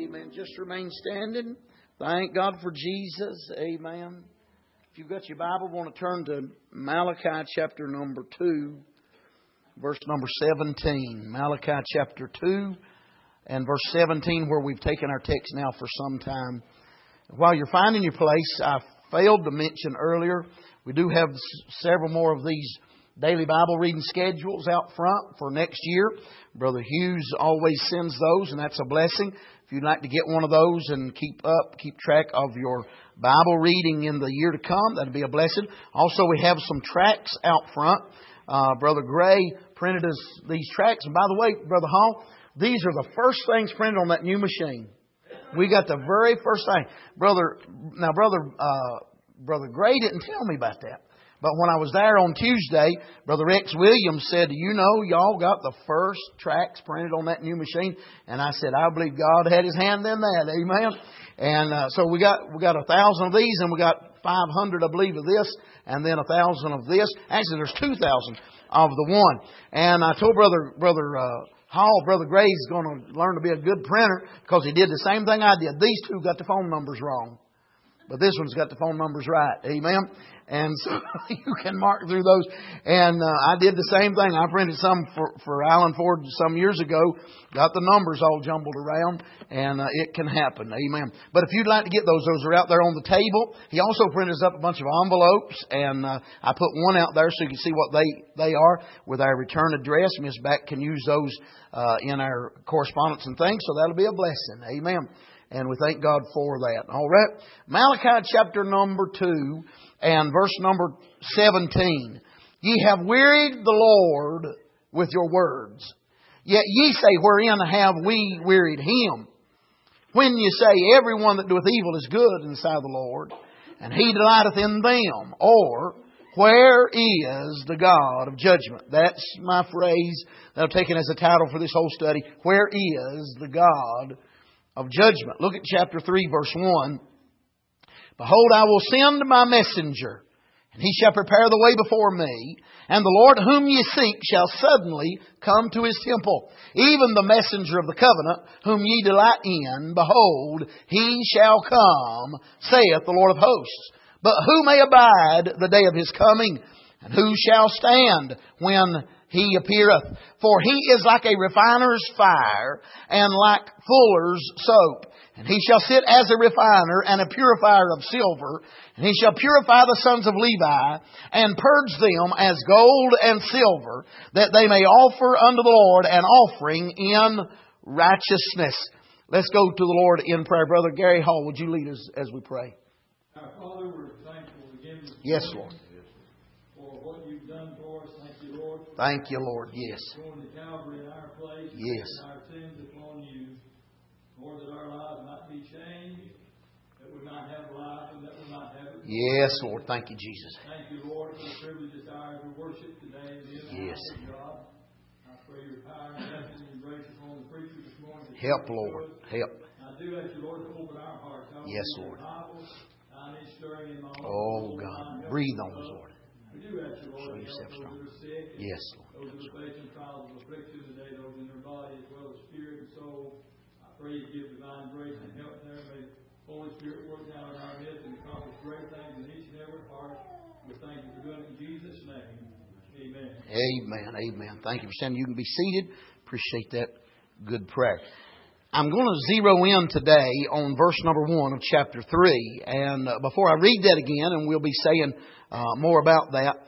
Amen. Just remain standing. Thank God for Jesus. Amen. If you've got your Bible, I want to turn to Malachi chapter number 2, verse number 17. Malachi chapter 2 and verse 17, where we've taken our text now for some time. While you're finding your place, I failed to mention earlier, we do have several more of these daily Bible reading schedules out front for next year. Brother Hughes always sends those, and that's a blessing. If you'd like to get one of those and keep track of your Bible reading in the year to come, that'd be a blessing. Also, we have some tracts out front. Brother Gray printed us these tracts. And by the way, Brother Hall, these are the first things printed on that new machine. We got the very first thing. Brother Gray didn't tell me about that. But when I was there on Tuesday, Brother Rex Williams said, "You know, y'all got the first tracts printed on that new machine." And I said, "I believe God had His hand in that." Amen. And so we got 1,000 of these, and we got 500, I believe, of this, and then 1,000 of this. Actually, there's 2,000 of the one. And I told Brother Hall, Brother Gray's going to learn to be a good printer because he did the same thing I did. These two got the phone numbers wrong, but this one's got the phone numbers right. Amen. And so you can mark through those. And I did the same thing. I printed some for Alan Ford some years ago. Got the numbers all jumbled around. And it can happen. Amen. But if you'd like to get those are out there on the table. He also printed us up a bunch of envelopes. And I put one out there so you can see what they are with our return address. Miss Back can use those in our correspondence and things. So that'll be a blessing. Amen. And we thank God for that. All right. Malachi chapter number 2 and verse number 17. Ye have wearied the Lord with your words. Yet ye say, wherein have we wearied Him? When ye say, everyone that doeth evil is good in the sight of the Lord, and He delighteth in them. Or, where is the God of judgment? That's my phrase that I've taken as a title for this whole study. Where is the God of judgment? Look at chapter 3, verse 1. Behold, I will send my messenger, and he shall prepare the way before me, and the Lord whom ye seek shall suddenly come to His temple, even the messenger of the covenant, whom ye delight in. Behold, he shall come, saith the Lord of hosts. But who may abide the day of His coming? And who shall stand when He appeareth? For He is like a refiner's fire, and like fuller's soap. And He shall sit as a refiner and a purifier of silver. And He shall purify the sons of Levi, and purge them as gold and silver, that they may offer unto the Lord an offering in righteousness. Let's go to the Lord in prayer. Brother Gary Hall, would you lead us as we pray? Our Father, we're thankful again this Yes, morning Lord. for what You've done for us. Thank You, Lord. Thank You, Lord. Yes. Going to Calvary in our place. Yes. And our sins upon You. Lord, that our lives might be changed, that we might have life, and that we might have it. Yes, Lord. Thank You, Jesus. Thank You, Lord, for the privilege and desire to worship today. Yes. God, I pray Your power and blessing and grace upon the preacher this morning. Help, Lord. Help. I do ask You, Lord, to open our hearts. Yes, Lord. I need stirring in my heart. Oh, God. Breathe on us, Lord. We do ask You, Lord, Show to yourself help those strong. that are sick. Yes, Lord. Those that are facing trials of affliction today, those in their body as well as spirit and soul. I pray You give divine grace and help there. May Holy Spirit work down in our midst and accomplish great things in each and every heart. We thank You for doing it in Jesus' name. Amen. Amen. Amen. Thank you for standing. You can be seated. Appreciate that good prayer. I'm going to zero in today on verse number 1 of chapter 3. And before I read that again, and we'll be saying more about that,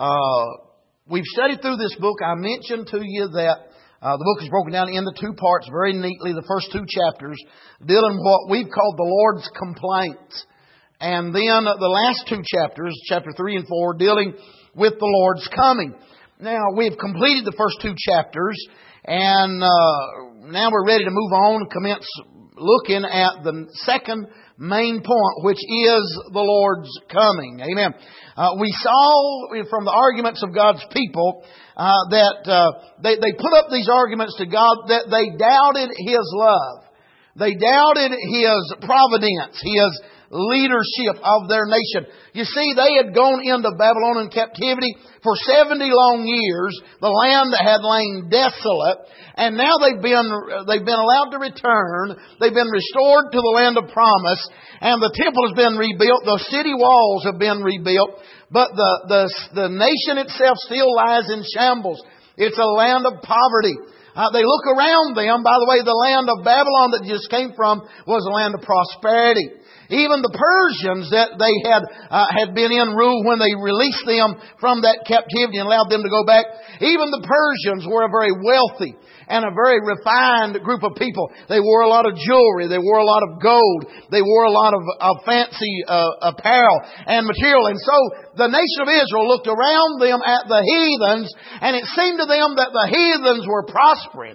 we've studied through this book. I mentioned to you that the book is broken down into 2 parts very neatly. The first 2 chapters dealing with what we've called the Lord's complaints. And then the last 2 chapters, chapter 3 and 4, dealing with the Lord's coming. Now, we've completed the first 2 chapters, and now we're ready to move on and commence looking at the second main point, which is the Lord's coming. Amen. We saw from the arguments of God's people that they put up these arguments to God that they doubted His love. They doubted His providence, His leadership of their nation. You see, they had gone into Babylonian captivity for 70 long years. The land had lain desolate. And now they've been allowed to return. They've been restored to the land of promise. And the temple has been rebuilt. The city walls have been rebuilt. But the nation itself still lies in shambles. It's a land of poverty. They look around them. By the way, the land of Babylon that just came from was a land of prosperity. Even the Persians that they had been in rule when they released them from that captivity and allowed them to go back. Even the Persians were a very wealthy and a very refined group of people. They wore a lot of jewelry. They wore a lot of gold. They wore a lot of fancy apparel and material. And so the nation of Israel looked around them at the heathens, and it seemed to them that the heathens were prospering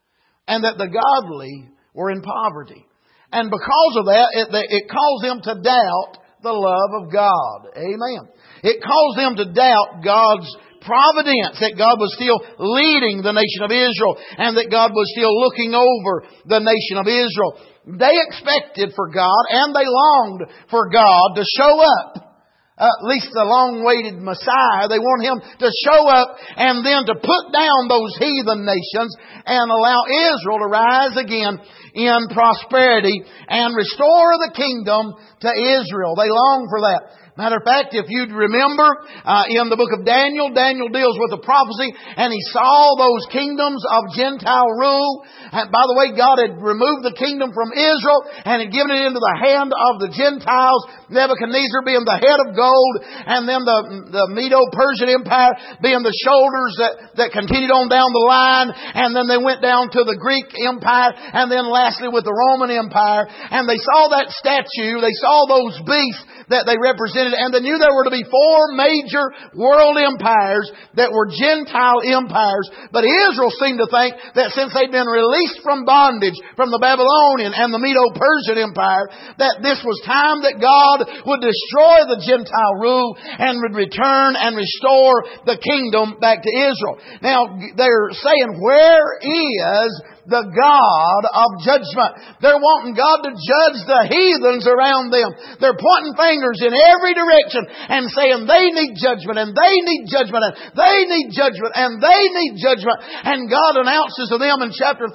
and that the godly were in poverty. And because of that, it caused them to doubt the love of God. Amen. It caused them to doubt God's providence, that God was still leading the nation of Israel, and that God was still looking over the nation of Israel. They expected for God, and they longed for God to show up. At least the long-awaited Messiah. They want Him to show up and then to put down those heathen nations and allow Israel to rise again in prosperity and restore the kingdom to Israel. They long for that. Matter of fact, if you'd remember, in the book of Daniel, Daniel deals with a prophecy, and he saw those kingdoms of Gentile rule. And by the way, God had removed the kingdom from Israel and had given it into the hand of the Gentiles, Nebuchadnezzar being the head of gold, and then the Medo-Persian Empire being the shoulders that continued on down the line, and then they went down to the Greek Empire, and then lastly with the Roman Empire. And they saw that statue, they saw those beasts that they represented, and they knew there were to be 4 major world empires that were Gentile empires. But Israel seemed to think that since they'd been released from bondage from the Babylonian and the Medo-Persian Empire, that this was time that God would destroy the Gentile rule and would return and restore the kingdom back to Israel. Now, they're saying, where is the God of judgment? They're wanting God to judge the heathens around them. They're pointing fingers in every direction and saying they need judgment, and they need judgment, and they need judgment, and they need judgment. And God announces to them in chapter 3,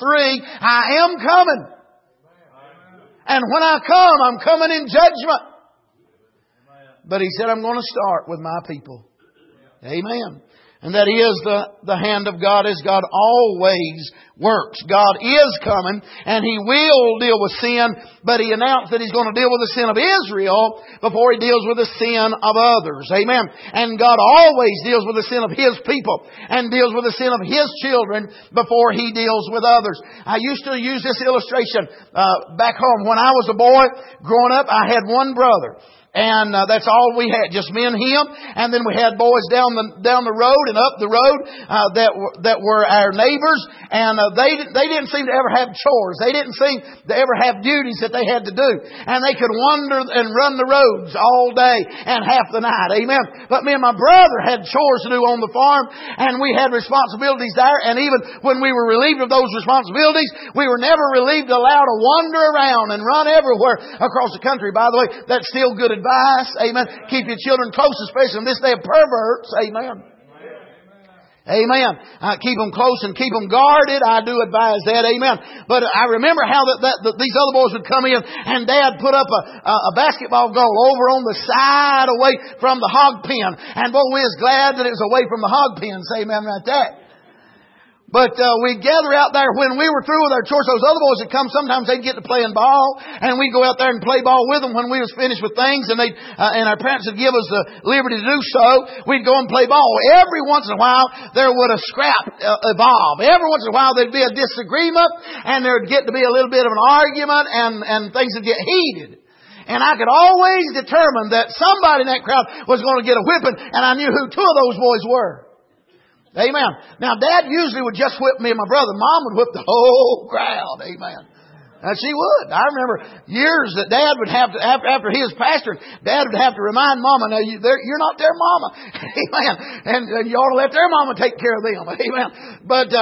I am coming. And when I come, I'm coming in judgment. But He said, I'm going to start with my people. Amen. And that is the hand of God, as God always works. God is coming, and He will deal with sin, but He announced that He's going to deal with the sin of Israel before He deals with the sin of others. Amen. And God always deals with the sin of His people and deals with the sin of His children before He deals with others. I used to use this illustration back home. When I was a boy growing up, I had one brother. And that's all we had, just me and him. And then we had boys down the road and up the road that were our neighbors. And they didn't seem to ever have chores. They didn't seem to ever have duties that they had to do. And they could wander and run the roads all day and half the night. Amen. But me and my brother had chores to do on the farm, and we had responsibilities there. And even when we were relieved of those responsibilities, we were never relieved, allowed to wander around and run everywhere across the country. By the way, that's still good advice. Amen. Keep your children close, especially in this day of perverts. Amen. Amen. Keep them close and keep them guarded. I do advise that. Amen. But I remember how these other boys would come in, and Dad put up a basketball goal over on the side away from the hog pen. And boy, we was glad that it was away from the hog pen. Say amen right there. But we'd gather out there when we were through with our chores. Those other boys that come, sometimes they'd get to playing ball, and we'd go out there and play ball with them when we was finished with things, and and our parents would give us the liberty to do so. We'd go and play ball. Every once in a while, there would a scrap evolve. Every once in a while, there'd be a disagreement, and there'd get to be a little bit of an argument, and things would get heated. And I could always determine that somebody in that crowd was going to get a whipping, and I knew who 2 of those boys were. Amen. Now, Dad usually would just whip me and my brother. Mom would whip the whole crowd. Amen. She would. I remember years that Dad would have to, after he was pastoring, Dad would have to remind Mama, "Now you're not their mama." Amen. And you ought to let their mama take care of them. Amen. But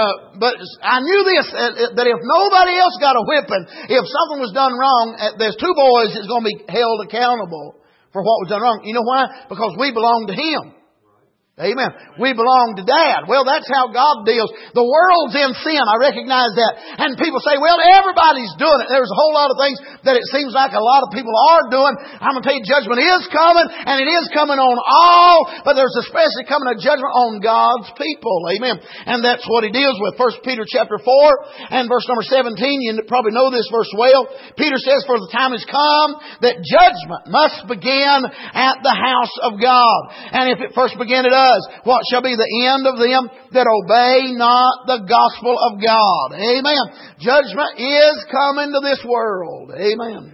I knew this, that if nobody else got a whipping, if something was done wrong, there's two boys that's going to be held accountable for what was done wrong. You know why? Because we belong to Him. Amen. We belong to Dad. Well, that's how God deals. The world's in sin. I recognize that. And people say, well, everybody's doing it. There's a whole lot of things that it seems like a lot of people are doing. I'm going to tell you, judgment is coming, and it is coming on all, but there's especially coming a judgment on God's people. Amen. And that's what He deals with. 1 Peter chapter 4 and verse number 17. You probably know this verse well. Peter says, for the time has come that judgment must begin at the house of God. And if it first began at us, what shall be the end of them that obey not the gospel of God? Amen. Judgment is coming to this world. Amen.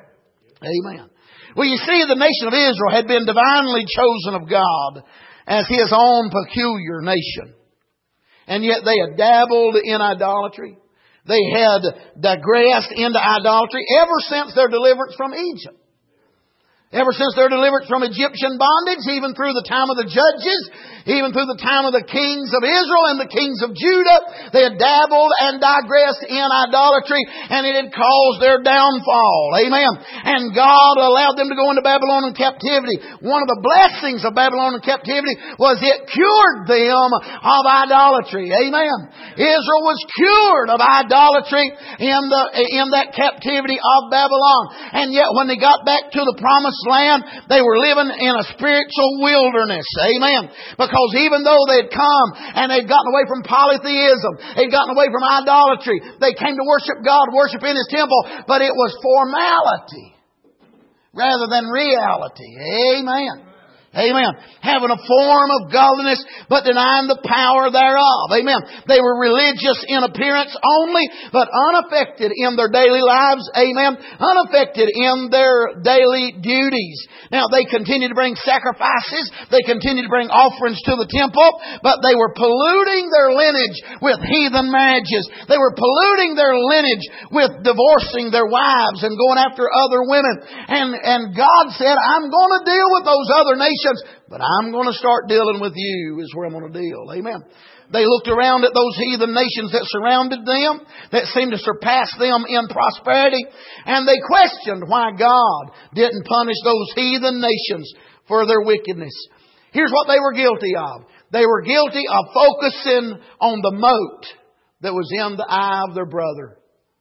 Amen. Well, you see, the nation of Israel had been divinely chosen of God as His own peculiar nation. And yet they had dabbled in idolatry. They had digressed into idolatry ever since their deliverance from Egypt. Ever since their deliverance from Egyptian bondage, even through the time of the judges, even through the time of the kings of Israel and the kings of Judah, they had dabbled and digressed in idolatry, and it had caused their downfall. Amen. And God allowed them to go into Babylonian captivity. One of the blessings of Babylonian captivity was it cured them of idolatry. Amen. Israel was cured of idolatry in that captivity of Babylon. And yet when they got back to the promised land, they were living in a spiritual wilderness. Amen. Because even though they'd come and they'd gotten away from polytheism, they'd gotten away from idolatry, they came to worship God, worship in His temple, but it was formality rather than reality. Amen. Amen. Having a form of godliness, but denying the power thereof. Amen. They were religious in appearance only, but unaffected in their daily lives. Amen. Unaffected in their daily duties. Now, they continued to bring sacrifices. They continued to bring offerings to the temple, but they were polluting their lineage with heathen marriages. They were polluting their lineage with divorcing their wives and going after other women. And God said, I'm going to deal with those other nations, but I'm going to start dealing with you is where I'm going to deal. Amen. They looked around at those heathen nations that surrounded them, that seemed to surpass them in prosperity, and they questioned why God didn't punish those heathen nations for their wickedness. Here's what they were guilty of. They were guilty of focusing on the mote that was in the eye of their brother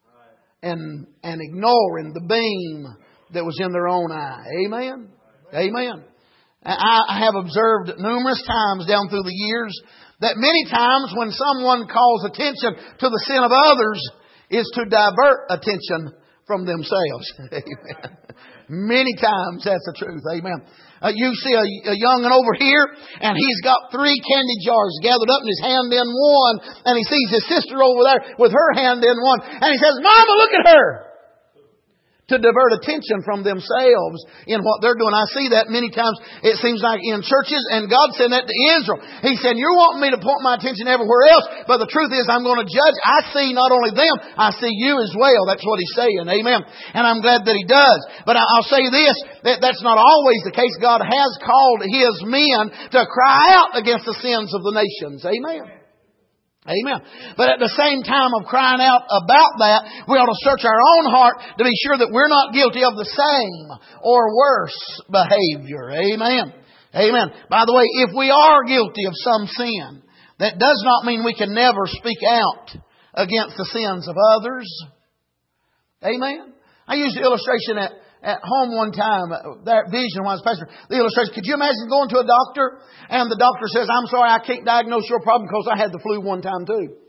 and ignoring the beam that was in their own eye. Amen. Amen. I have observed numerous times down through the years that many times when someone calls attention to the sin of others is to divert attention from themselves. Amen. Many times that's the truth. Amen. You see a young'un over here, and he's got 3 candy jars gathered up in his hand in one, and he sees his sister over there with her hand in one, and he says, "Mama, look at her!" To divert attention from themselves in what they're doing. I see that many times, it seems like, in churches, and God said that to Israel. He said, you're wanting me to point my attention everywhere else, but the truth is I'm going to judge. I see not only them, I see you as well. That's what He's saying. Amen. And I'm glad that He does. But I'll say this, that's not always the case. God has called His men to cry out against the sins of the nations. Amen. Amen. But at the same time of crying out about that, we ought to search our own heart to be sure that we're not guilty of the same or worse behavior. Amen. Amen. By the way, if we are guilty of some sin, that does not mean we can never speak out against the sins of others. Amen. I used the illustration at home one time, that vision when I was pastor. The illustration, could you imagine going to a doctor and the doctor says, "I'm sorry, I can't diagnose your problem because I had the flu one time too."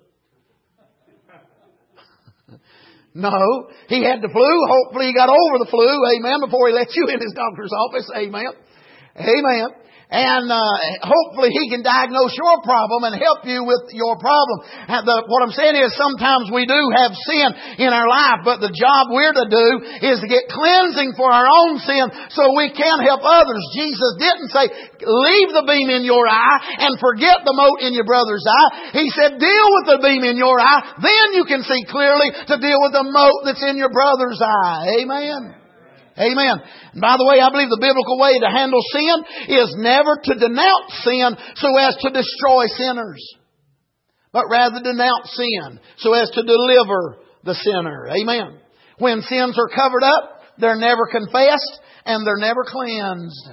No, he had the flu. Hopefully he got over the flu, amen, before he let you in his doctor's office, amen. Amen. And hopefully He can diagnose your problem and help you with your problem. And what I'm saying is sometimes we do have sin in our life, but the job we're to do is to get cleansing for our own sin so we can help others. Jesus didn't say, leave the beam in your eye and forget the mote in your brother's eye. He said, deal with the beam in your eye, then you can see clearly to deal with the mote that's in your brother's eye. Amen. Amen. And by the way, I believe the biblical way to handle sin is never to denounce sin so as to destroy sinners, but rather denounce sin so as to deliver the sinner. Amen. When sins are covered up, they're never confessed and they're never cleansed.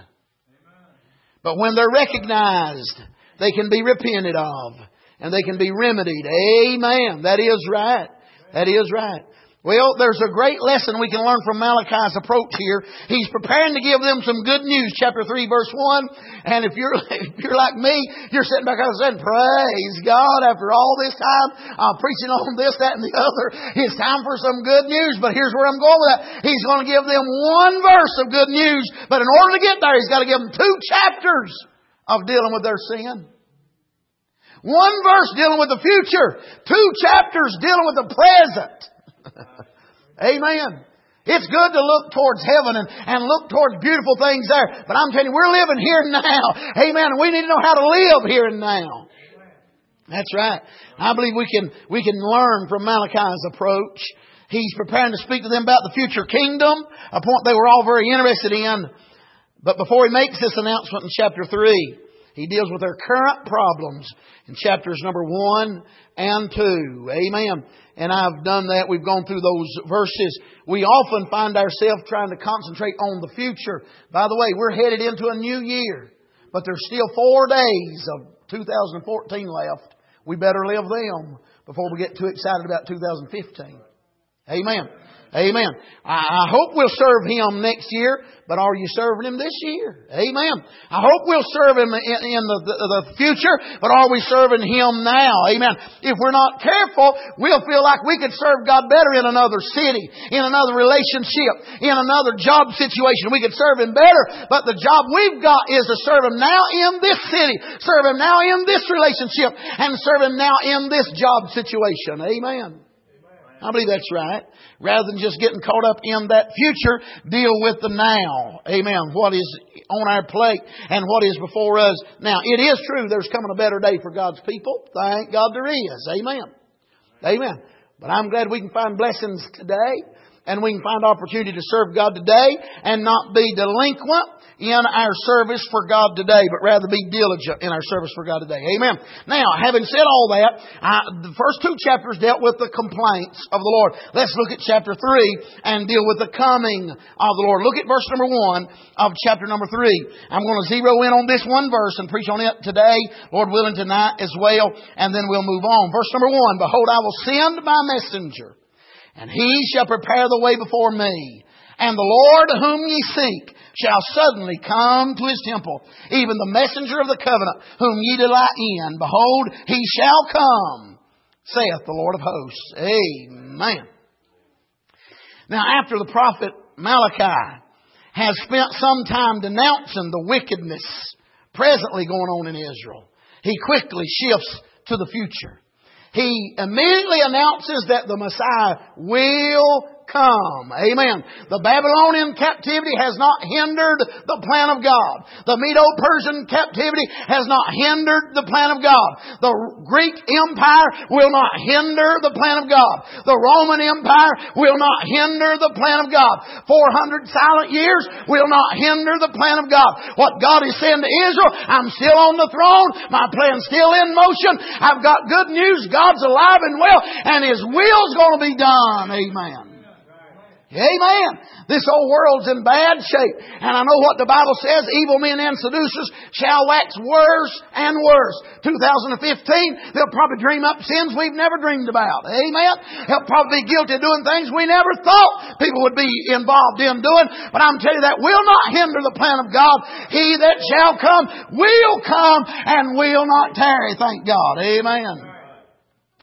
But when they're recognized, they can be repented of and they can be remedied. Amen. That is right. That is right. Well, there's a great lesson we can learn from Malachi's approach here. He's preparing to give them some good news, chapter 3, verse 1. And if you're like me, you're sitting back and saying, praise God, after all this time, preaching on this, that, and the other, it's time for some good news. But here's where I'm going with that. He's going to give them one verse of good news. But in order to get there, He's got to give them 2 chapters of dealing with their sin. One verse dealing with the future. 2 chapters dealing with the present. Amen. It's good to look towards heaven and look towards beautiful things there. But I'm telling you, we're living here and now. Amen. And we need to know how to live here and now. That's right. I believe we can learn from Malachi's approach. He's preparing to speak to them about the future kingdom, a point they were all very interested in. But before he makes this announcement in chapter 3, he deals with their current problems in chapters number 1 and 2. Amen. And I've done that. We've gone through those verses. We often find ourselves trying to concentrate on the future. By the way, we're headed into a new year. But there's still 4 days of 2014 left. We better live them before we get too excited about 2015. Amen. Amen. I hope we'll serve Him next year, but are you serving Him this year? Amen. I hope we'll serve Him in the future, but are we serving Him now? Amen. If we're not careful, we'll feel like we could serve God better in another city, in another relationship, in another job situation. We could serve Him better, but the job we've got is to serve Him now in this city, serve Him now in this relationship, and serve Him now in this job situation. Amen. I believe that's right. Rather than just getting caught up in that future, deal with the now. Amen. What is on our plate and what is before us. Now, it is true there's coming a better day for God's people. Thank God there is. Amen. Amen. But I'm glad we can find blessings today and we can find opportunity to serve God today and not be delinquent in our service for God today, but rather be diligent in our service for God today. Amen. Now, having said all that, the first 2 chapters dealt with the complaints of the Lord. Let's look at chapter 3 and deal with the coming of the Lord. Look at verse number 1 of chapter number 3. I'm going to zero in on this one verse and preach on it today, Lord willing, tonight as well, and then we'll move on. Verse number 1, behold, I will send my messenger, and he shall prepare the way before me. And the Lord whom ye seek shall suddenly come to His temple, even the messenger of the covenant whom ye delight in. Behold, He shall come, saith the Lord of hosts. Amen. Now, after the prophet Malachi has spent some time denouncing the wickedness presently going on in Israel, he quickly shifts to the future. He immediately announces that the Messiah will come. Amen. The Babylonian captivity has not hindered the plan of God. The Medo-Persian captivity has not hindered the plan of God. The Greek Empire will not hinder the plan of God. The Roman Empire will not hinder the plan of God. 400 silent years will not hinder the plan of God. What God is saying to Israel, I'm still on the throne. My plan's still in motion. I've got good news. God's alive and well, and His will's going to be done. Amen. Amen. This old world's in bad shape. And I know what the Bible says, evil men and seducers shall wax worse and worse. 2015, they'll probably dream up sins we've never dreamed about. Amen. They'll probably be guilty of doing things we never thought people would be involved in doing. But I'm telling you, that will not hinder the plan of God. He that shall come will come and will not tarry. Thank God. Amen.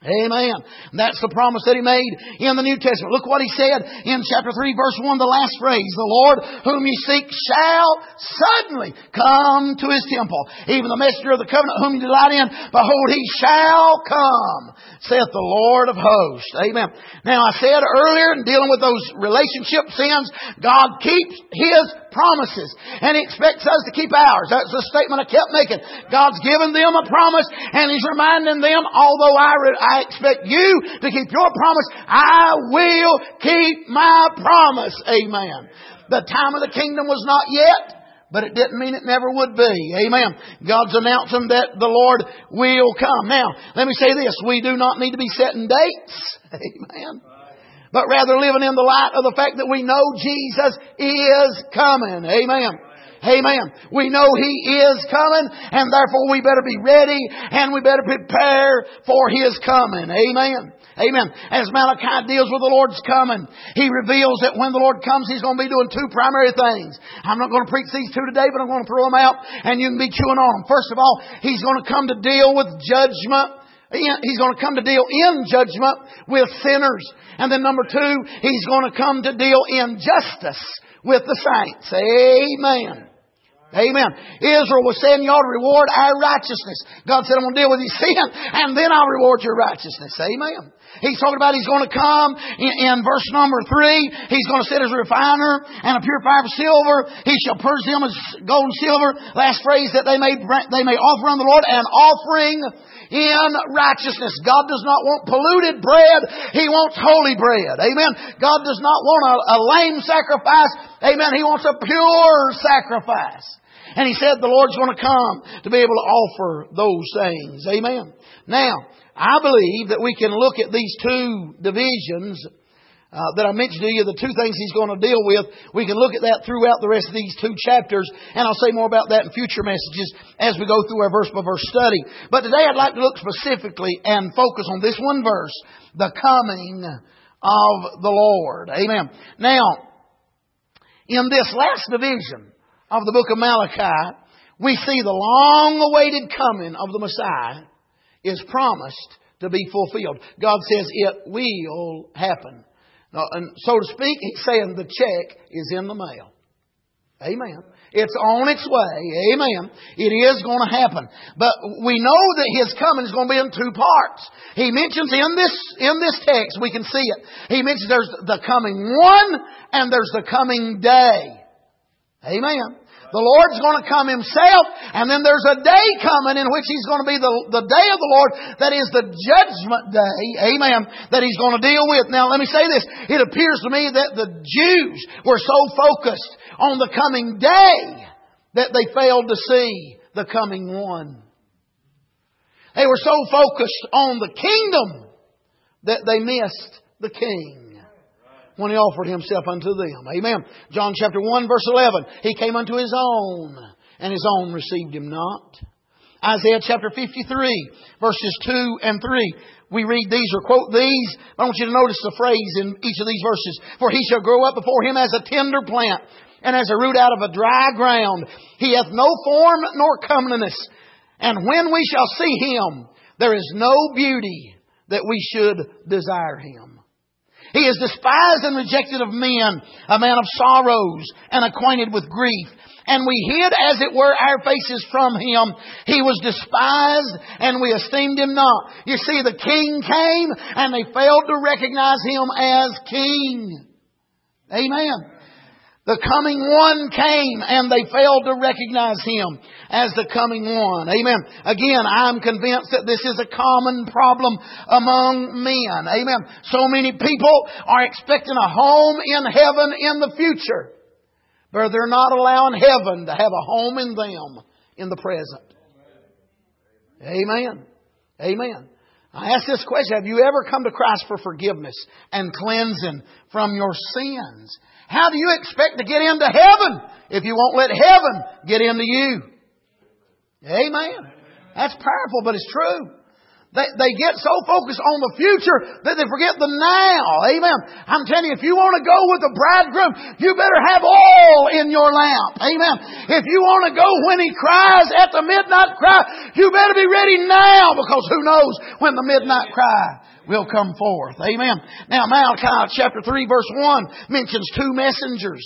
Amen. That's the promise that He made in the New Testament. Look what He said in chapter 3 verse 1, the last phrase. The Lord whom you seek shall suddenly come to His temple. Even the messenger of the covenant whom you delight in, behold, He shall come, saith the Lord of hosts. Amen. Now I said earlier in dealing with those relationship sins, God keeps His promises and He expects us to keep ours. That's the statement I kept making. God's given them a promise and He's reminding them, although I expect you to keep your promise, I will keep my promise. Amen. The time of the kingdom was not yet, but it didn't mean it never would be. Amen. God's announcing that the Lord will come. Now, let me say this. We do not need to be setting dates. Amen. But rather living in the light of the fact that we know Jesus is coming. Amen. Amen. We know He is coming, and therefore we better be ready and we better prepare for His coming. Amen. Amen. As Malachi deals with the Lord's coming, he reveals that when the Lord comes, He's going to be doing two primary things. I'm not going to preach these two today, but I'm going to throw them out and you can be chewing on them. First of all, He's going to come to deal with judgment. He's going to come to deal in judgment with sinners. And then number two, He's going to come to deal in justice with the saints. Amen. Amen. Israel was saying, you ought to reward our righteousness. God said, I'm going to deal with your sin and then I'll reward your righteousness. Amen. He's talking about He's going to come in verse number 3. He's going to sit as a refiner and a purifier of silver. He shall purge them as gold and silver. Last phrase, that they may offer unto the Lord an offering in righteousness. God does not want polluted bread. He wants holy bread. Amen. God does not want a lame sacrifice. Amen. He wants a pure sacrifice. And He said the Lord's going to come to be able to offer those things. Amen. Now, I believe that we can look at these two divisions that I mentioned to you, the two things He's going to deal with. We can look at that throughout the rest of these two chapters, and I'll say more about that in future messages as we go through our verse-by-verse study. But today I'd like to look specifically and focus on this one verse, the coming of the Lord. Amen. Now, in this last division of the book of Malachi, we see the long-awaited coming of the Messiah is promised to be fulfilled. God says it will happen. And so to speak, He's saying the check is in the mail. Amen. It's on its way. Amen. It is going to happen. But we know that His coming is going to be in two parts. He mentions in this text, we can see it. He mentions there's the coming one and there's the coming day. Amen. The Lord's going to come Himself, and then there's a day coming in which He's going to be the day of the Lord. That is the judgment day. Amen. That He's going to deal with. Now let me say this. It appears to me that the Jews were so focused on the coming day that they failed to see the coming one. They were so focused on the kingdom that they missed the King when He offered Himself unto them. Amen. John chapter 1 verse 11. He came unto His own, and His own received Him not. Isaiah chapter 53 verses 2 and 3. We read these or quote these. I want you to notice the phrase in each of these verses. For He shall grow up before Him as a tender plant, and as a root out of a dry ground. He hath no form nor comeliness. And when we shall see Him, there is no beauty that we should desire Him. He is despised and rejected of men, a man of sorrows and acquainted with grief. And we hid, as it were, our faces from Him. He was despised, and we esteemed Him not. You see, the King came, and they failed to recognize Him as King. Amen. The coming one came, and they failed to recognize Him as the coming one. Amen. Again, I'm convinced that this is a common problem among men. Amen. So many people are expecting a home in heaven in the future, but they're not allowing heaven to have a home in them in the present. Amen. Amen. I ask this question. Have you ever come to Christ for forgiveness and cleansing from your sins? How do you expect to get into heaven if you won't let heaven get into you? Amen. That's powerful, but it's true. They get so focused on the future that they forget the now. Amen. I'm telling you, if you want to go with the bridegroom, you better have oil in your lamp. Amen. If you want to go when He cries at the midnight cry, you better be ready now, because who knows when the midnight cry will come forth. Amen. Now Malachi chapter 3 verse 1 mentions two messengers.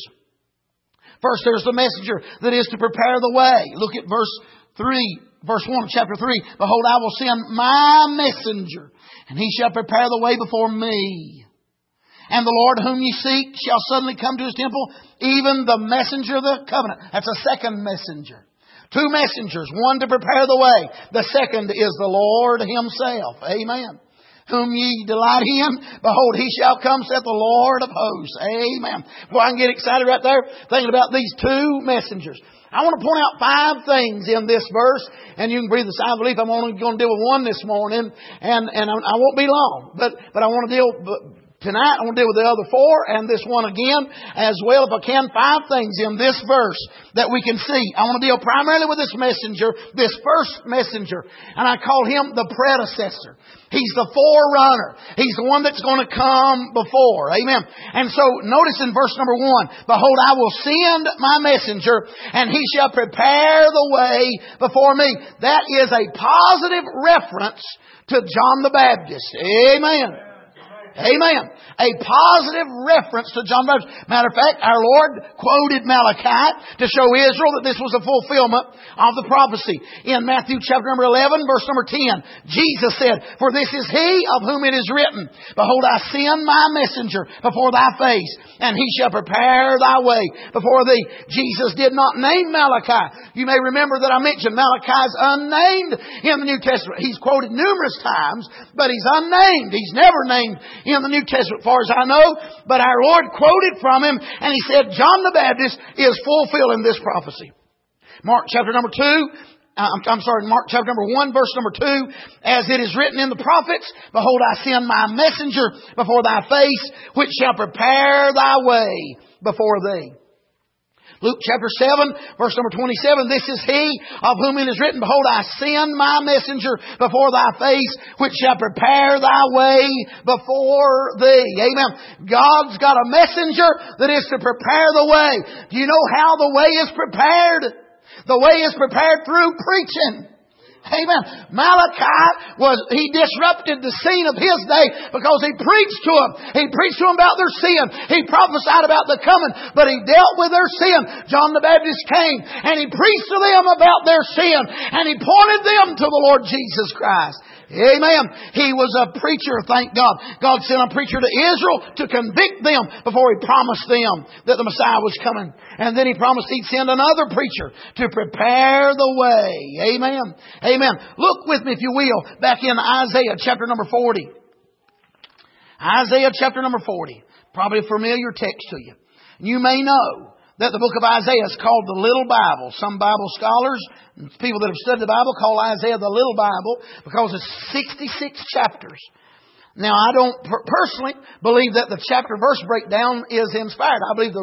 First, there's the messenger that is to prepare the way. Look at verse 1 of chapter 3. Behold, I will send my messenger, and he shall prepare the way before me. And the Lord whom you seek shall suddenly come to His temple, even the messenger of the covenant. That's a second messenger. Two messengers, one to prepare the way. The second is the Lord Himself. Amen. Whom ye delight in, behold, He shall come, saith the Lord of hosts. Amen. Boy, I can get excited right there thinking about these two messengers. I want to point out 5 things in this verse, and you can breathe a sigh of relief. I'm only going to deal with one this morning, and I won't be long. But I want to deal tonight. I want to deal with the other 4 and this one again as well. If I can, 5 things in this verse that we can see. I want to deal primarily with this messenger, this first messenger, and I call him the predecessor. He's the forerunner. He's the one that's going to come before. Amen. And so notice in verse number 1, behold, I will send my messenger, and he shall prepare the way before me. That is a positive reference to John the Baptist. Amen. Amen. A positive reference to John the Baptist. Matter of fact, our Lord quoted Malachi to show Israel that this was a fulfillment of the prophecy. In Matthew chapter number 11, verse number 10, Jesus said, for this is He of whom it is written, behold, I send my messenger before thy face, and he shall prepare thy way before thee. Jesus did not name Malachi. You may remember that I mentioned Malachi is unnamed in the New Testament. He's quoted numerous times, but he's unnamed. He's never named in the New Testament, as far as I know. But our Lord quoted from him, and He said, John the Baptist is fulfilling this prophecy. Mark chapter number 2, Mark chapter number 1, verse number 2, as it is written in the prophets, behold, I send my messenger before thy face, which shall prepare thy way before thee. Luke chapter 7, verse number 27, this is He of whom it is written, behold, I send my messenger before thy face, which shall prepare thy way before thee. Amen. God's got a messenger that is to prepare the way. Do you know how the way is prepared? The way is prepared through preaching. Amen. Malachi he disrupted the scene of his day because he preached to them. He preached to them about their sin. He prophesied about the coming, but he dealt with their sin. John the Baptist came and he preached to them about their sin, and he pointed them to the Lord Jesus Christ. Amen. He was a preacher, thank God. God sent a preacher to Israel to convict them before He promised them that the Messiah was coming. And then He promised He'd send another preacher to prepare the way. Amen. Amen. Look with me, if you will, back in Isaiah chapter number 40. Isaiah chapter number 40. Probably a familiar text to you. You may know that the book of Isaiah is called the Little Bible. Some Bible scholars, people that have studied the Bible, call Isaiah the Little Bible because it's 66 chapters. Now, I don't personally believe that the chapter-verse breakdown is inspired. I believe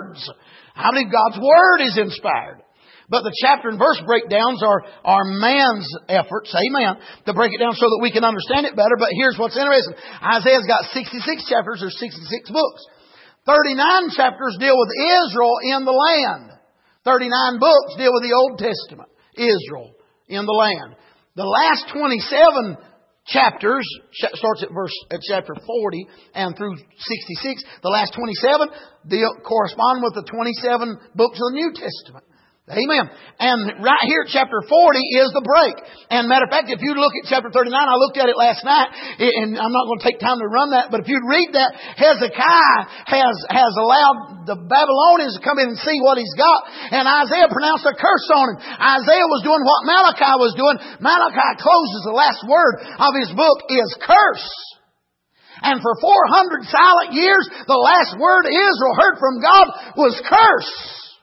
God's Word is inspired. But the chapter and verse breakdowns are man's efforts, amen, to break it down so that we can understand it better. But here's what's interesting. Isaiah's got 66 chapters, there's 66 books. 39 chapters deal with Israel in the land. 39 books deal with the Old Testament, Israel in the land. The last 27 chapters, starts at chapter 40 and through 66. The last 27 correspond with the 27 books of the New Testament. Amen. And right here at chapter 40 is the break. And matter of fact, if you look at chapter 39, I looked at it last night, and I'm not going to take time to run that, but if you'd read that, Hezekiah has allowed the Babylonians to come in and see what he's got, and Isaiah pronounced a curse on him. Isaiah was doing what Malachi was doing. Malachi closes, the last word of his book is curse. And for 400 silent years, the last word Israel heard from God was curse.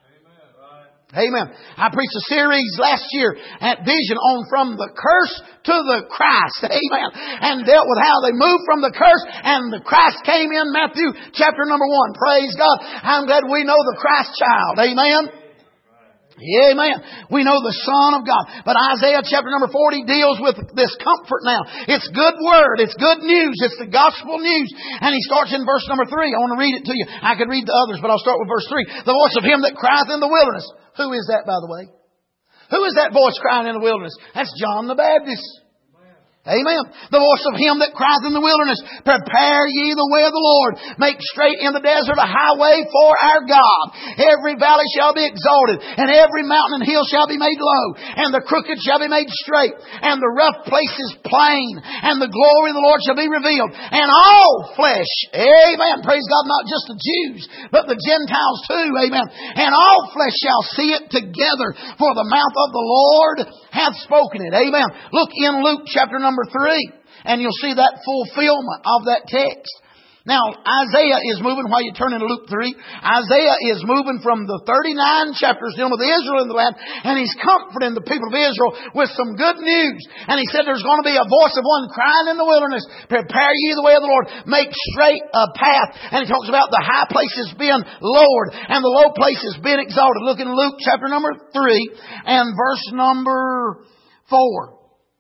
Amen. I preached a series last year at Vision on From the Curse to the Christ. Amen. And dealt with how they moved from the curse and the Christ came in Matthew chapter number 1. Praise God. I'm glad we know the Christ child. Amen. Amen. We know the Son of God. But Isaiah chapter number 40 deals with this comfort now. It's good word. It's good news. It's the gospel news. And he starts in verse number 3. I want to read it to you. I could read the others, but I'll start with verse 3. The voice of him that crieth in the wilderness. Who is that, by the way? Who is that voice crying in the wilderness? That's John the Baptist. Amen. The voice of him that crieth in the wilderness, prepare ye the way of the Lord. Make straight in the desert a highway for our God. Every valley shall be exalted, and every mountain and hill shall be made low, and the crooked shall be made straight, and the rough places plain, and the glory of the Lord shall be revealed. And all flesh, amen, praise God, not just the Jews, but the Gentiles too, amen. And all flesh shall see it together, for the mouth of the Lord hath spoken it. Amen. Look in Luke chapter number 3, and you'll see that fulfillment of that text. Now, Isaiah is moving, while you turn into Luke 3, Isaiah is moving from the 39 chapters dealing with Israel in the land, and he's comforting the people of Israel with some good news. And he said there's going to be a voice of one crying in the wilderness, prepare ye the way of the Lord, make straight a path. And he talks about the high places being lowered and the low places being exalted. Look in Luke chapter number 3 and verse number 4.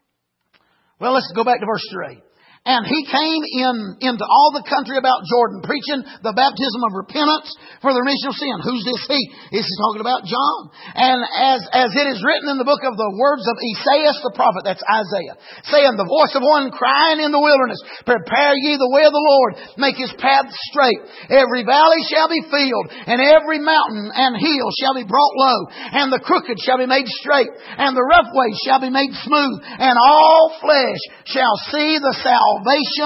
Well, let's go back to verse 3. And he came into all the country about Jordan, preaching the baptism of repentance for the remission of sin. Who's this he? This is talking about John. And as it is written in the book of the words of Esaias the prophet, that's Isaiah, saying, the voice of one crying in the wilderness, prepare ye the way of the Lord, make his path straight. Every valley shall be filled, and every mountain and hill shall be brought low, and the crooked shall be made straight, and the rough ways shall be made smooth, and all flesh shall see the salvation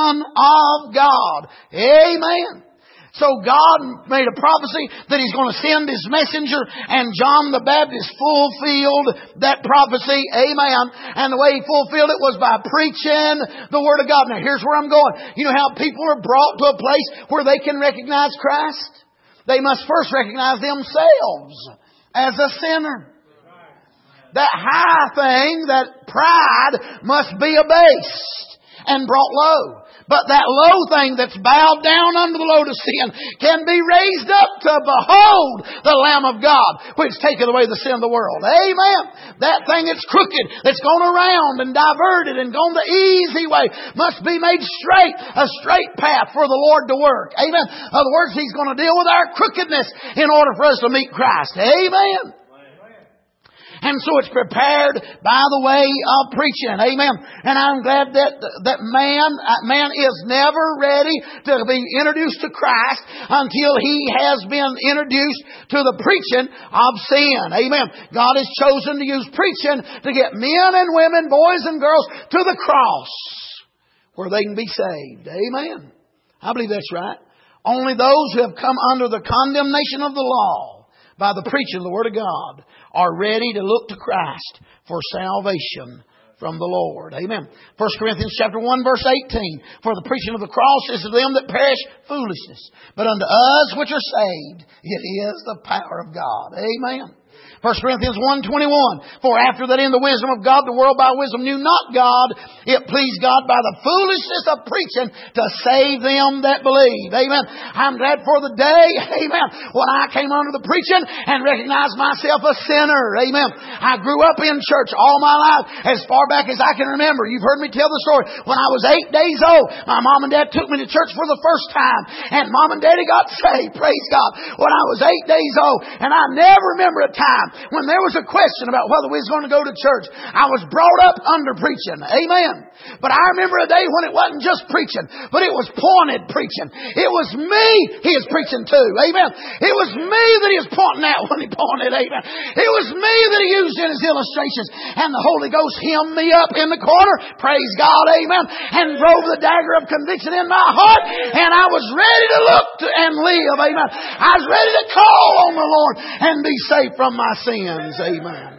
of God. Amen. So God made a prophecy that He's going to send His messenger, and John the Baptist fulfilled that prophecy. Amen. And the way he fulfilled it was by preaching the Word of God. Now here's where I'm going. You know how people are brought to a place where they can recognize Christ? They must first recognize themselves as a sinner. That high thing, that pride, must be abased and brought low. But that low thing that's bowed down under the load of sin can be raised up to behold the Lamb of God, which taketh away the sin of the world. Amen. That thing that's crooked, that's gone around and diverted and gone the easy way, must be made straight, a straight path for the Lord to work. Amen. In other words, He's going to deal with our crookedness in order for us to meet Christ. Amen. And so it's prepared by the way of preaching. Amen. And I'm glad that man is never ready to be introduced to Christ until he has been introduced to the preaching of sin. Amen. God has chosen to use preaching to get men and women, boys and girls to the cross where they can be saved. Amen. I believe that's right. Only those who have come under the condemnation of the law by the preaching of the Word of God are ready to look to Christ for salvation from the Lord. Amen. 1 Corinthians chapter 1 verse 18. For the preaching of the cross is to them that perish foolishness, but unto us which are saved it is the power of God. Amen. 1 Corinthians 1:21. For after that in the wisdom of God, the world by wisdom knew not God, it pleased God by the foolishness of preaching to save them that believe. Amen. I'm glad for the day, amen, when I came under the preaching and recognized myself a sinner. Amen. I grew up in church all my life, as far back as I can remember. You've heard me tell the story. When I was 8 days old, my mom and dad took me to church for the first time, and mom and daddy got saved. Praise God. When I was 8 days old, and I never remember a time when there was a question about whether we was going to go to church. I was brought up under preaching. Amen. But I remember a day when it wasn't just preaching, but it was pointed preaching. It was me he is preaching to. Amen. It was me that he was pointing at when he pointed. Amen. It was me that he used in his illustrations. And the Holy Ghost hemmed me up in the corner. Praise God. Amen. And drove the dagger of conviction in my heart. And I was ready to look and live. Amen. I was ready to call on the Lord and be saved from my sins. Amen.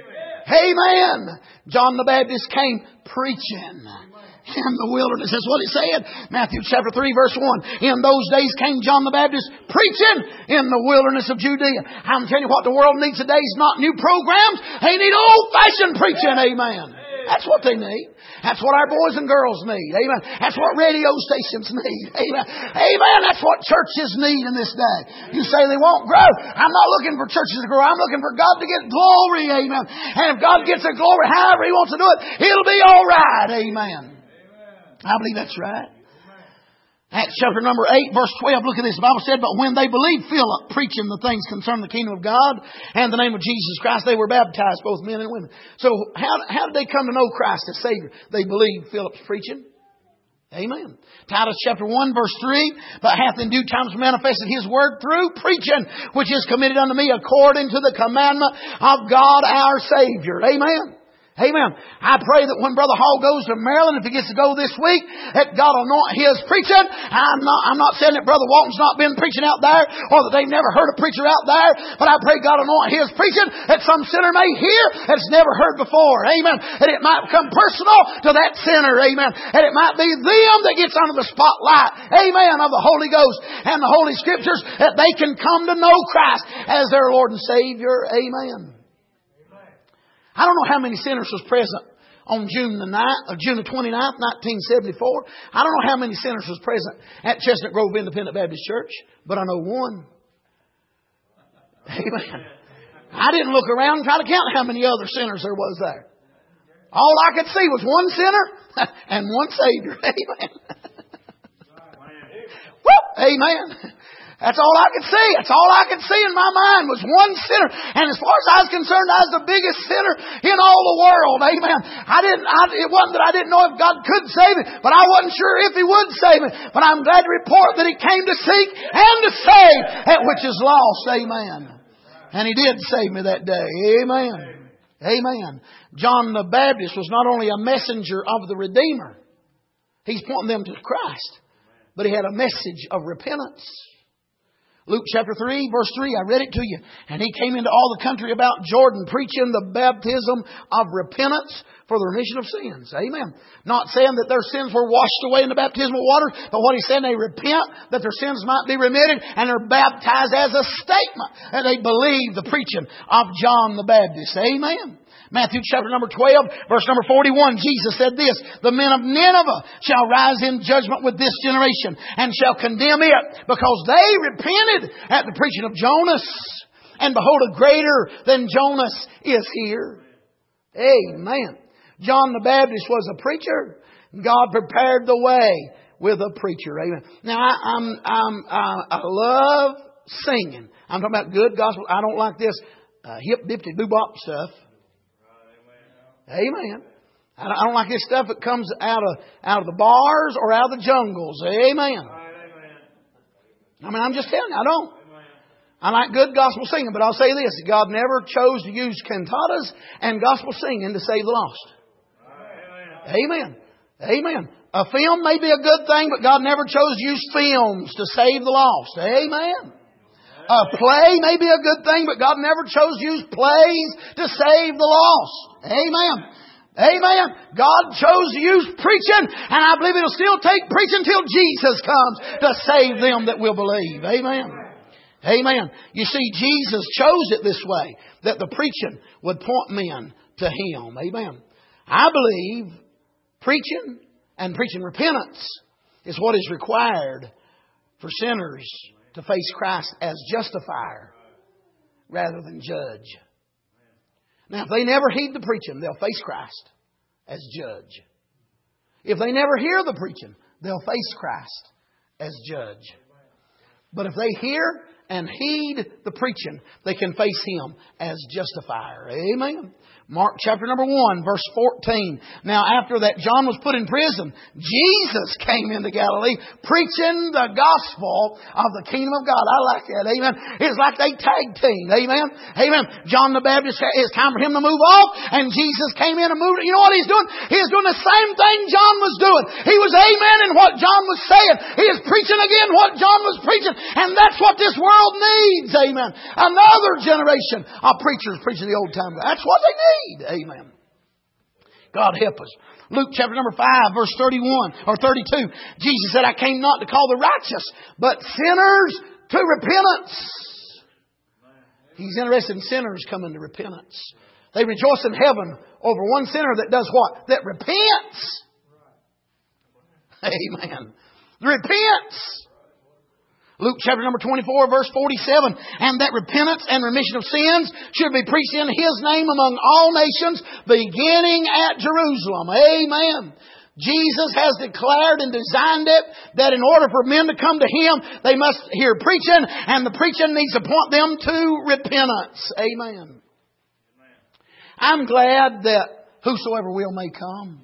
Amen. John the Baptist came preaching in the wilderness. That's what it said. Matthew chapter 3 verse 1. In those days came John the Baptist preaching in the wilderness of Judea. I'm telling you what the world needs today is not new programs. They need old-fashioned preaching. Amen. That's what they need. That's what our boys and girls need. Amen. That's what radio stations need. Amen. Amen. That's what churches need in this day. You say they won't grow. I'm not looking for churches to grow. I'm looking for God to get glory. Amen. And if God gets the glory however He wants to do it, it'll be all right. Amen. I believe that's right. Acts chapter number 8, verse 12, look at this. The Bible said, but when they believed Philip preaching the things concerning the kingdom of God and the name of Jesus Christ, they were baptized, both men and women. So how did they come to know Christ as Savior? They believed Philip's preaching. Amen. Titus chapter 1, verse 3, but hath in due times manifested His word through preaching, which is committed unto me according to the commandment of God our Savior. Amen. Amen. I pray that when Brother Hall goes to Maryland, if he gets to go this week, that God will anoint his preaching. I'm not saying that Brother Walton's not been preaching out there, or that they've never heard a preacher out there, but I pray God will anoint his preaching that some sinner may hear that's never heard before. Amen. And it might become personal to that sinner. Amen. And it might be them that gets under the spotlight. Amen. Of the Holy Ghost and the Holy Scriptures, that they can come to know Christ as their Lord and Savior. Amen. I don't know how many sinners was present on June the 29th, 1974. I don't know how many sinners was present at Chestnut Grove Independent Baptist Church, but I know one. Amen. I didn't look around and try to count how many other sinners there was there. All I could see was one sinner and one Savior. Amen. Woo! Amen. That's all I could see. That's all I could see in my mind was one sinner. And as far as I was concerned, I was the biggest sinner in all the world. Amen. It wasn't that I didn't know if God could save me, but I wasn't sure if He would save me. But I'm glad to report that He came to seek and to save that which is lost. Amen. And He did save me that day. Amen. Amen. John the Baptist was not only a messenger of the Redeemer. He's pointing them to Christ. But he had a message of repentance. Luke chapter 3, verse 3, I read it to you. And He came into all the country about Jordan, preaching the baptism of repentance for the remission of sins. Amen. Not saying that their sins were washed away in the baptismal water, but what He said, they repent, that their sins might be remitted, and they're baptized as a statement. And they believe the preaching of John the Baptist. Amen. Matthew chapter number 12, verse number 41, Jesus said this, the men of Nineveh shall rise in judgment with this generation and shall condemn it because they repented at the preaching of Jonas. And behold, a greater than Jonas is here. Amen. John the Baptist was a preacher. God prepared the way with a preacher. Amen. Now, I love singing. I'm talking about good gospel. I don't like this hip-dippity-boo-bop stuff. Amen. I don't like this stuff that comes out of the bars or out of the jungles. Amen. I mean, I'm just telling you, I don't. I like good gospel singing, but I'll say this. God never chose to use cantatas and gospel singing to save the lost. Amen. Amen. A film may be a good thing, but God never chose to use films to save the lost. Amen. A play may be a good thing, but God never chose to use plays to save the lost. Amen. Amen. God chose to use preaching, and I believe it'll still take preaching till Jesus comes to save them that will believe. Amen. Amen. You see, Jesus chose it this way, that the preaching would point men to Him. Amen. I believe preaching and preaching repentance is what is required for sinners to face Christ as justifier rather than judge. Now, if they never heed the preaching, they'll face Christ as judge. If they never hear the preaching, they'll face Christ as judge. But if they hear and heed the preaching, they can face Him as justifier. Amen. Mark chapter number 1, verse 14. Now after that John was put in prison, Jesus came into Galilee preaching the gospel of the kingdom of God. I like that. Amen. It's like they tag team. Amen. Amen. John the Baptist, it's time for him to move off, and Jesus came in and moved. You know what He's doing? He's doing the same thing John was doing. He was amen in what John was saying. He is preaching again what John was preaching. And that's what this world needs. Amen. Another generation of preachers preaching the old time. That's what they need. Amen. God help us. Luke chapter number 5, verse 31 or 32. Jesus said, I came not to call the righteous, but sinners to repentance. He's interested in sinners coming to repentance. They rejoice in heaven over one sinner that does what? That repents. Amen. Repents. Luke chapter number 24 verse 47. And that repentance and remission of sins should be preached in His name among all nations, beginning at Jerusalem. Amen. Jesus has declared and designed it that in order for men to come to Him, they must hear preaching, and the preaching needs to point them to repentance. Amen. I'm glad that whosoever will may come.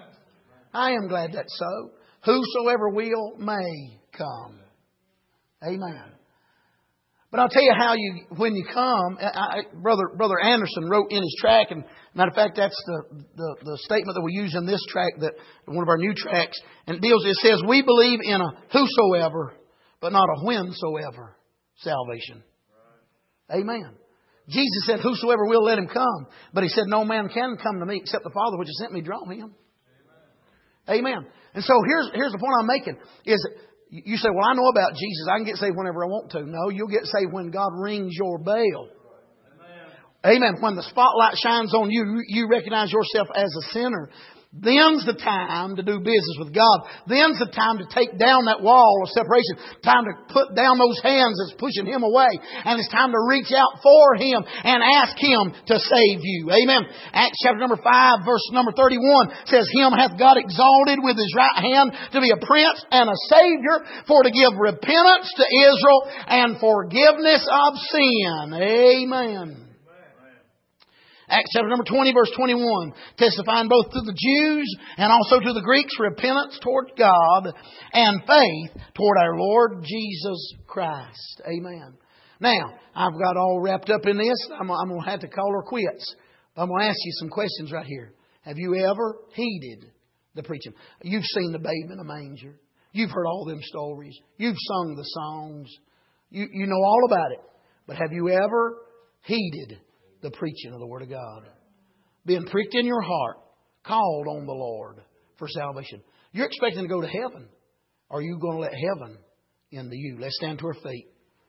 I am glad that's so. Whosoever will may come. Amen. But I'll tell you how when you come, Brother Anderson wrote in his track, and matter of fact, that's the statement that we use in this track, that one of our new tracks, and it says, we believe in a whosoever, but not a whensoever salvation. Amen. Jesus said, whosoever will, let him come. But He said, no man can come to me except the Father which has sent me draw him. Amen. And so here's the point I'm making, is you say, well, I know about Jesus. I can get saved whenever I want to. No, you'll get saved when God rings your bell. Amen. When the spotlight shines on you, you recognize yourself as a sinner. Then's the time to do business with God. Then's the time to take down that wall of separation. Time to put down those hands that's pushing Him away. And it's time to reach out for Him and ask Him to save you. Amen. Acts chapter number 5 verse number 31 says, Him hath God exalted with His right hand to be a prince and a savior, for to give repentance to Israel and forgiveness of sin. Amen. Acts chapter number 20 verse 21, testifying both to the Jews and also to the Greeks repentance toward God and faith toward our Lord Jesus Christ. Amen. Now, I've got all wrapped up in this. I'm going to have to call her quits. I'm going to ask you some questions right here. Have you ever heeded the preaching? You've seen the babe in a manger. You've heard all them stories. You've sung the songs. You know all about it. But have you ever heeded the preaching of the Word of God? Being pricked in your heart, called on the Lord for salvation. You're expecting to go to heaven. Are you going to let heaven into you? Let's stand to our feet.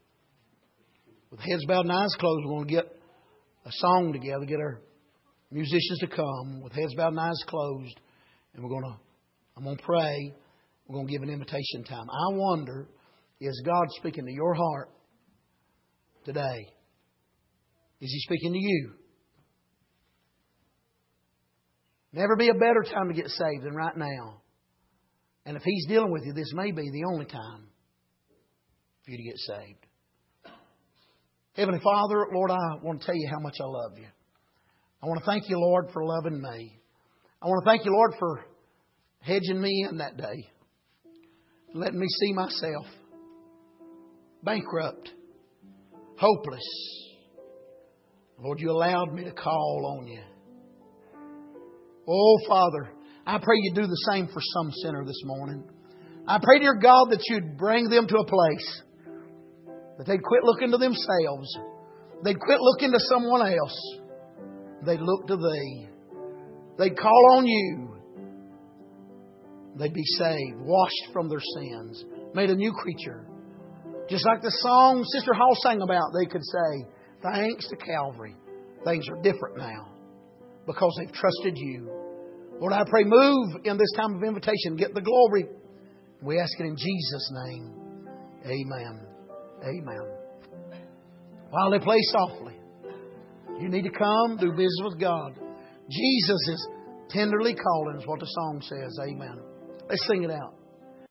With heads bowed and eyes closed, we're going to get a song together, get our musicians to come with heads bowed and eyes closed. And I'm going to pray. We're going to give an invitation time. I wonder, is God speaking to your heart today? Is He speaking to you? Never be a better time to get saved than right now. And if He's dealing with you, this may be the only time for you to get saved. Heavenly Father, Lord, I want to tell you how much I love you. I want to thank you, Lord, for loving me. I want to thank you, Lord, for hedging me in that day. Letting me see myself bankrupt, hopeless. Lord, you allowed me to call on you. Oh, Father, I pray you do the same for some sinner this morning. I pray, dear God, that you'd bring them to a place that they'd quit looking to themselves. They'd quit looking to someone else. They'd look to Thee. They'd call on you. They'd be saved, washed from their sins, made a new creature. Just like the song Sister Hall sang about, they could say, thanks to Calvary, things are different now because they've trusted you. Lord, I pray, move in this time of invitation. Get the glory. We ask it in Jesus' name. Amen. Amen. While they play softly, you need to come, do business with God. Jesus is tenderly calling, is what the song says. Amen. Let's sing it out.